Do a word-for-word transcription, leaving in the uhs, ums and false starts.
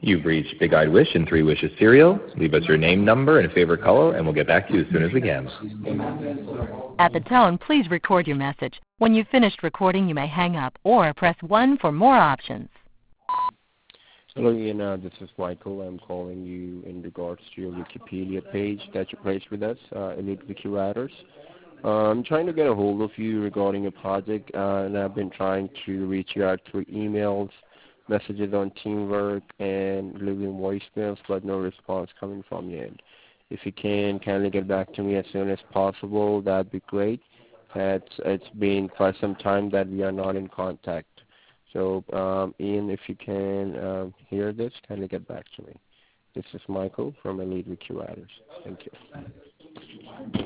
You've reached Big Eyed Wish and Three Wishes Cereal. Leave us your name, number, and a favorite color, and we'll get back to you as soon as we can. At the tone, please record your message. When you've finished recording, you may hang up or press one for more options. Hello, Ian. Uh, this is Michael. I'm calling you in regards to your Wikipedia page that you placed with us, uh, Elite Wiki Writers. Uh, I'm trying to get a hold of you regarding a project, uh, and I've been trying to reach you out through emails, messages on Teamwork, and leaving voicemails, but no response coming from you. If you can kindly get back to me as soon as possible, that'd be great. It's, it's been quite some time that we are not in contact. So, um, Ian, if you can uh, hear this, kindly get back to me. This is Michael from Elite Wiki Writers. Thank you.